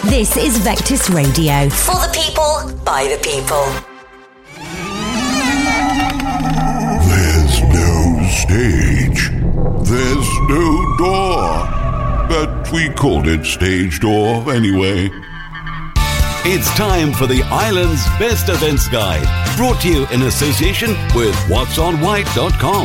This is Vectis Radio. For the people, by the people. There's no stage. There's no door. But we called it Stage Door anyway. It's time for the Island's Best Events Guide, brought to you in association with whatsonwhite.com.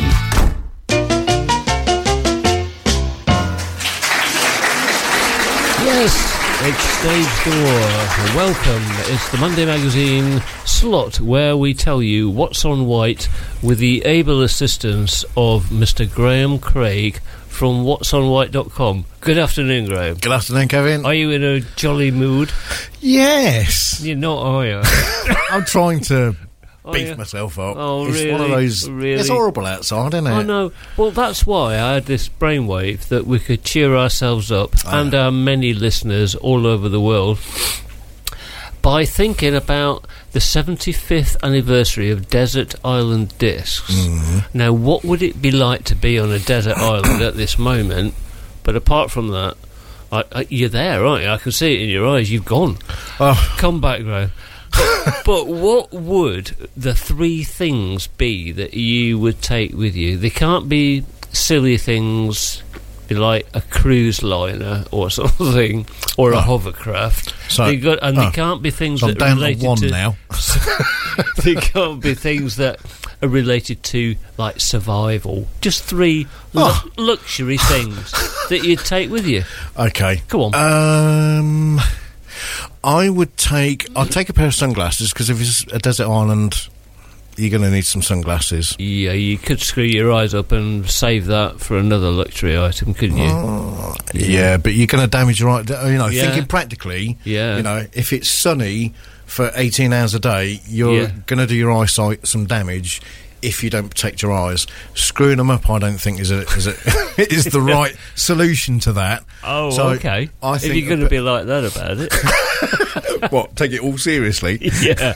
Yes, it's Stage Door. Welcome. It's the Monday Magazine slot where we tell you what's on white with the able assistance of Mr. Graham Craig from whatsonwhite.com. Good afternoon, Graham. Good afternoon, Kevin. Are you in a jolly mood? Yes. You're not, are you? I'm trying to beef myself up. Oh, it's really? one of those... Really? It's horrible outside, isn't it? I know. Well, that's why I had this brainwave that we could cheer ourselves up and our many listeners all over the world by thinking about the 75th anniversary of Desert Island Discs. Mm-hmm. Now, what would it be like to be on a desert island at this moment? But apart from that, you're there, aren't you? I can see it in your eyes. You've gone. Oh. Come back, Graham. But what would the three things be that you would take with you? They can't be silly things like a cruise liner or something, or a hovercraft. So, they can't be things so that I'm are down related to one to... now. They can't be things that are related to, like, survival. Just three luxury things that you'd take with you. Okay. Go on. I'd take a pair of sunglasses, because if it's a desert island, you're going to need some sunglasses. Yeah, you could screw your eyes up and save that for another luxury item, couldn't you? Yeah, but you're going to damage your eye. Thinking practically, yeah. If it's sunny for 18 hours a day, you're going to do your eyesight some damage if you don't protect your eyes. Screwing them up, I don't think is the right solution to that. Oh, so okay. I think if you're going to be like that about it. What, take it all seriously? Yeah.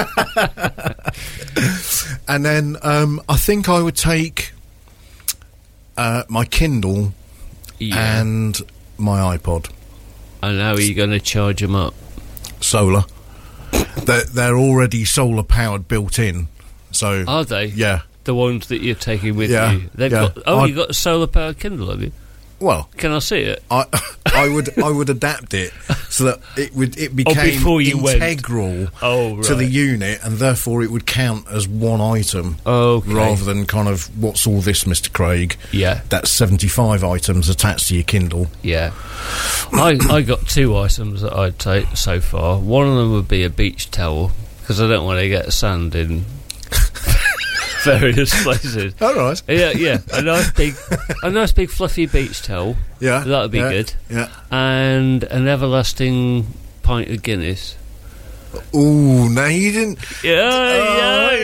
And then I think I would take my Kindle and my iPod. And how are you going to charge them up? Solar. They're already solar powered built in. So are they? Yeah. The ones that you're taking with you. They've got. Oh, you got a solar powered Kindle, have you? Well, can I see it? I would adapt it so that it became integral to the unit, and therefore it would count as one item. Okay. Rather than kind of, what's all this, Mr. Craig? Yeah. That's 75 items attached to your Kindle. Yeah. I got two items that I'd take so far. One of them would be a beach towel, because I don't want to get sand in various places. All right. Yeah. A nice big fluffy beach towel. Yeah. That would be good. Yeah. And an everlasting pint of Guinness. Ooh, no, you didn't. Yeah.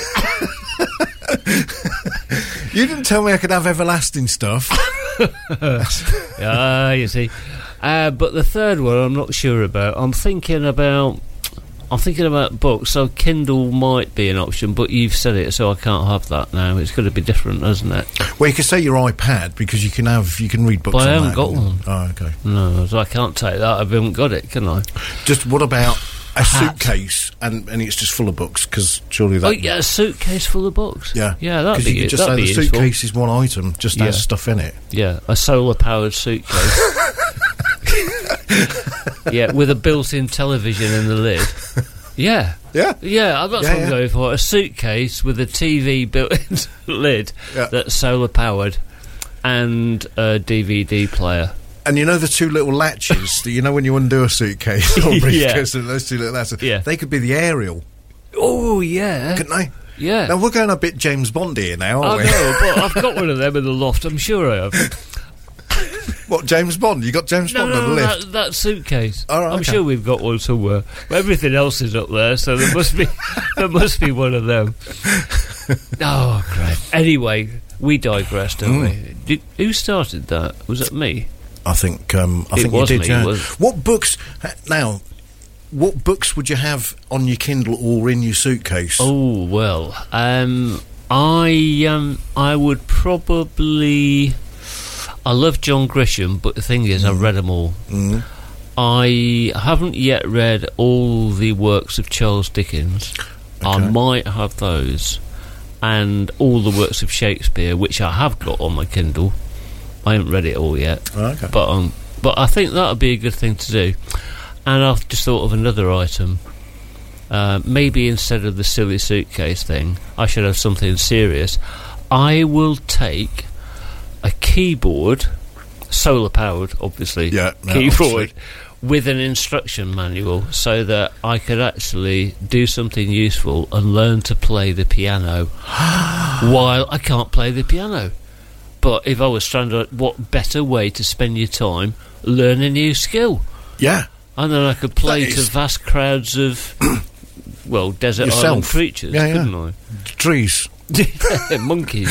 You didn't tell me I could have everlasting stuff. Yeah, you see. But the third one, I'm not sure about. I'm thinking about books, so Kindle might be an option, but you've said it, so I can't have that now. It's going to be different, isn't it? Well, you can say your iPad, because you can read books on that. But I haven't got one. Oh, okay. No, so I can't take that. I haven't got it, can I? Just what about a suitcase, and it's just full of books, because surely that... Oh, yeah, a suitcase full of books. Yeah. Yeah, that'd be Because you could just say the suitcase is one item, just has stuff in it. Yeah, a solar-powered suitcase. Yeah, with a built-in television in the lid. Yeah. Yeah. Yeah, that's what I'm going for. A suitcase with a TV built-in lid that's solar-powered and a DVD player. And you know the two little latches that when you undo a suitcase or briefcase, and those two little latches, they could be the aerial. Oh, yeah. Couldn't they? Yeah. Now, we're going a bit James Bond here now, aren't we? I know, but I've got one of them in the loft, I'm sure I have. What, James Bond? You got James Bond on the lift? That suitcase. All right, I'm sure we've got one somewhere. But everything else is up there, so there must be one of them. Oh, great. Anyway, we digressed, don't we? Who started that? Was it me? I think you did. Yeah. What books? Now, what books would you have on your Kindle or in your suitcase? Oh well, I would probably. I love John Grisham, but the thing is, I've read them all. I haven't yet read all the works of Charles Dickens. Okay. I might have those, and all the works of Shakespeare, which I have got on my Kindle. I haven't read it all yet, Okay. but I think that would be a good thing to do. And I've just thought of another item. Maybe instead of the silly suitcase thing, I should have something serious. I will take a keyboard, solar powered, obviously, keyboard, obviously, with an instruction manual, so that I could actually do something useful and learn to play the piano while I can't play the piano. But if I was stranded, what better way to spend your time? Learn a new skill. Yeah. And then I could play to vast crowds of, well, desert island creatures, couldn't I? Trees. Monkeys.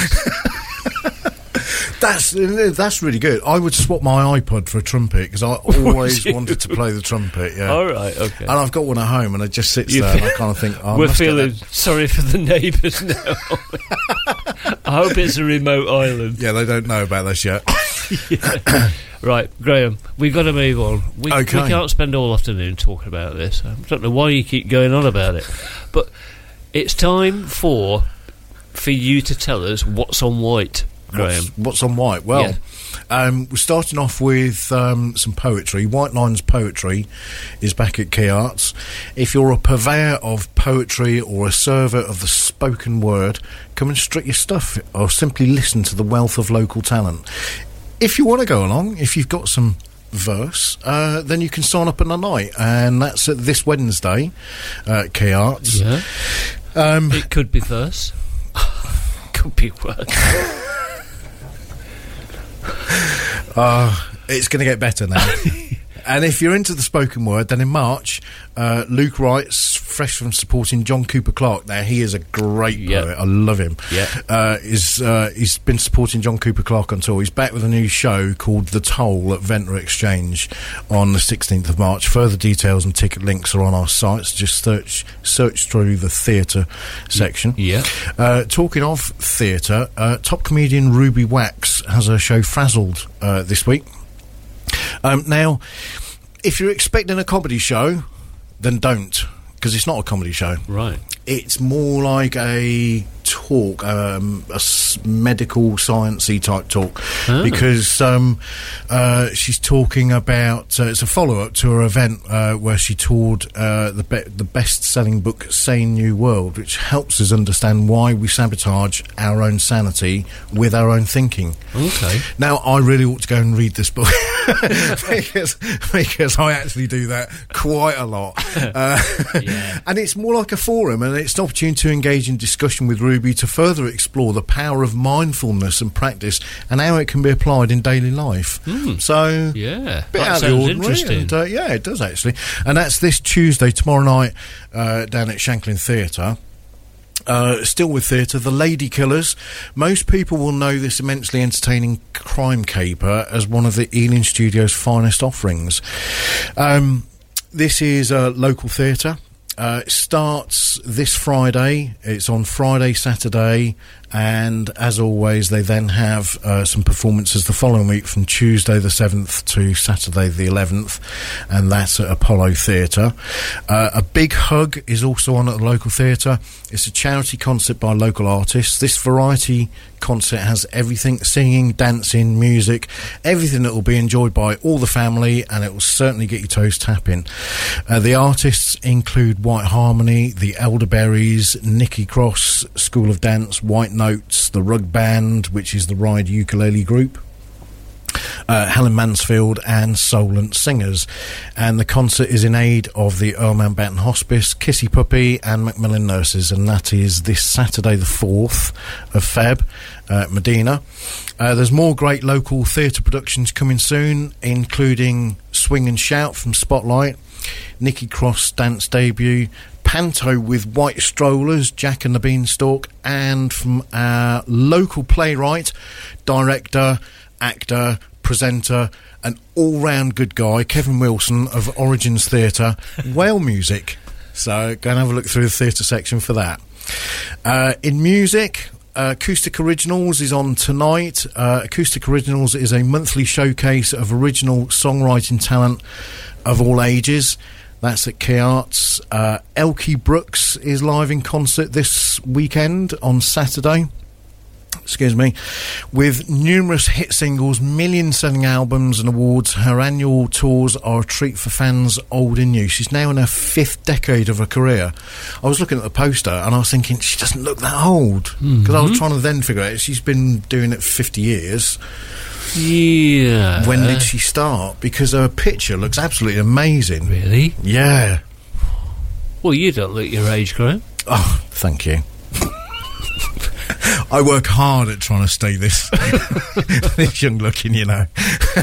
That's really good. I would swap my iPod for a trumpet because I always wanted to play the trumpet. Yeah. All right. Okay. And I've got one at home, and it just sits there. And I kind of think, we're feeling sorry for the neighbours now. I hope it's a remote island. Yeah, they don't know about this yet. Right, Graham, we've got to move on. We can't spend all afternoon talking about this. I don't know why you keep going on about it, but it's time for you to tell us what's on white, Graham. What's on white? Well, we're starting off with some poetry. White Lines Poetry is back at Key Arts. If you're a purveyor of poetry or a server of the spoken word, come and strut your stuff or simply listen to the wealth of local talent. If you want to go along, if you've got some verse, then you can sign up on the night, and that's this Wednesday at Key Arts. Yeah. It could be verse. Could be worse. It's going to get better now. And if you're into the spoken word, then in March, Luke Wright's fresh from supporting John Cooper Clarke. Now, he is a great poet. I love him. He's been supporting John Cooper Clarke on tour. He's back with a new show called The Toll at Ventnor Exchange on the 16th of March. Further details and ticket links are on our sites. Just search through the theatre section. Talking of theatre, top comedian Ruby Wax has her show Frazzled this week. Now, if you're expecting a comedy show, then don't, because it's not a comedy show. Right. It's more like a talk, medical sciencey type talk, because she's talking about it's a follow-up to her event where she toured the best-selling book Sane New World, which helps us understand why we sabotage our own sanity with our own thinking. Okay. Now, I really ought to go and read this book because I actually do that quite a lot. And it's more like a forum, and it's an opportunity to engage in discussion with Ruby to further explore the power of mindfulness and practice and how it can be applied in daily life. So, bit out of the ordinary. Interesting. And, it does actually. And that's this Tuesday, tomorrow night, down at Shanklin Theatre. Still with theatre, The Lady Killers. Most people will know this immensely entertaining crime caper as one of the Ealing Studios' finest offerings. This is a local theatre. It starts this Friday. It's on Friday, Saturday, and as always, they then have some performances the following week from Tuesday the 7th to Saturday the 11th, and that's at Apollo Theatre. A Big Hug is also on at the local theatre. It's a charity concert by local artists. This variety concert has everything: singing, dancing, music, everything that will be enjoyed by all the family, and it will certainly get your toes tapping. The artists include White Harmony, the Elderberries, Nikki Cross, School of Dance, White Notes, the Rug Band, which is the Ride Ukulele Group, Helen Mansfield, and Solent Singers. And the concert is in aid of the Earl Mountbatten Hospice, Kissy Puppy and Macmillan Nurses, and that is this Saturday the 4th of Feb at Medina. There's more great local theatre productions coming soon, including Swing and Shout from Spotlight, Nikki Cross dance debut, Panto with White Strollers, Jack and the Beanstalk, and from our local playwright, director, actor, presenter, an all-round good guy, Kevin Wilson of Origins Theatre, Whale Music. So go and have a look through the theatre section for that. In music, Acoustic Originals is on tonight. Acoustic Originals is a monthly showcase of original songwriting talent of all ages. That's at Key Arts. Elkie Brooks is live in concert this weekend on Saturday. Excuse me. With numerous hit singles, million-selling albums and awards, her annual tours are a treat for fans old and new. She's now in her 5th decade of her career. I was looking at the poster and I was thinking, she doesn't look that old. Because I was trying to then figure out, she's been doing it 50 years. Yeah. When did she start? Because her picture looks absolutely amazing. Really? Yeah. Well, you don't look your age, Graham. Oh, thank you. I work hard at trying to stay this this young looking, you know.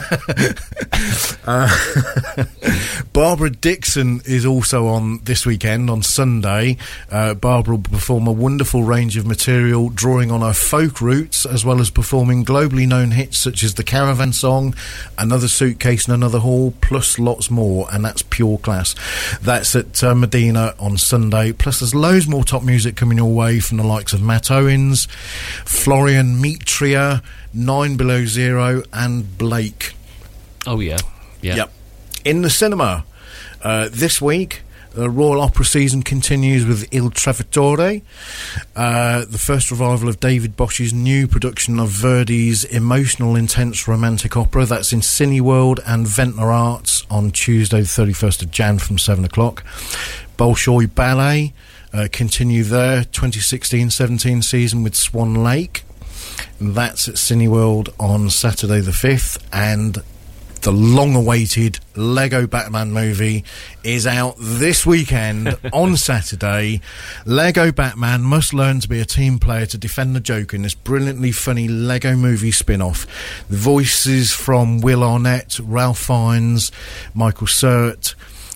Barbara Dixon is also on this weekend, on Sunday. Barbara will perform a wonderful range of material, drawing on her folk roots, as well as performing globally known hits such as The Caravan Song, Another Suitcase and Another Haul, plus lots more, and that's pure class. That's at Medina on Sunday. Plus there's loads more top music coming your way from the likes of Matt Owens, Florian Mitria, 9 Below Zero and Blake. Oh yeah. Yep. In the cinema this week, the Royal Opera season continues with Il Trovatore, the first revival of David Bosch's new production of Verdi's emotional, intense romantic opera. That's in Cineworld and Ventnor Arts on Tuesday, the 31st of Jan from 7 o'clock. Bolshoi Ballet continue their 2016-17 season with Swan Lake. That's at Cineworld on Saturday the 5th. And the long-awaited Lego Batman movie is out this weekend on Saturday. Lego Batman must learn to be a team player to defend the Joker in this brilliantly funny Lego movie spin-off. The voices from Will Arnett, Ralph Fiennes, Michael Cert,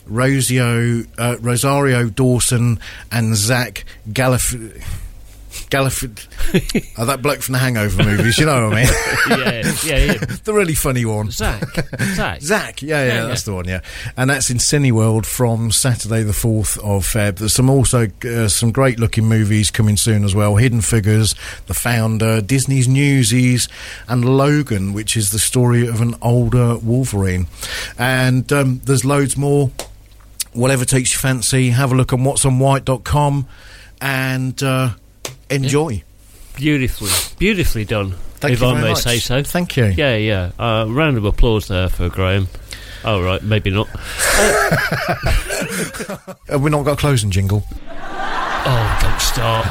Rosario Dawson and Zach Galifianakis. That bloke from the Hangover movies, you know what I mean? yeah. The really funny one. Zach, yeah, that's the one, yeah. And that's in Cineworld from Saturday the 4th of Feb. There's some great looking movies coming soon as well. Hidden Figures, The Founder, Disney's Newsies, and Logan, which is the story of an older Wolverine. And there's loads more. Whatever takes your fancy, have a look on whatsonwhite.com and enjoy. Beautifully done. Thank you very much. Say so. Thank you. Yeah. Round of applause there for Graham. Oh, right, maybe not. Have we not got a closing jingle? Oh, don't start.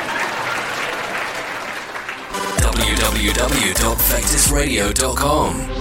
www.vectusradio.com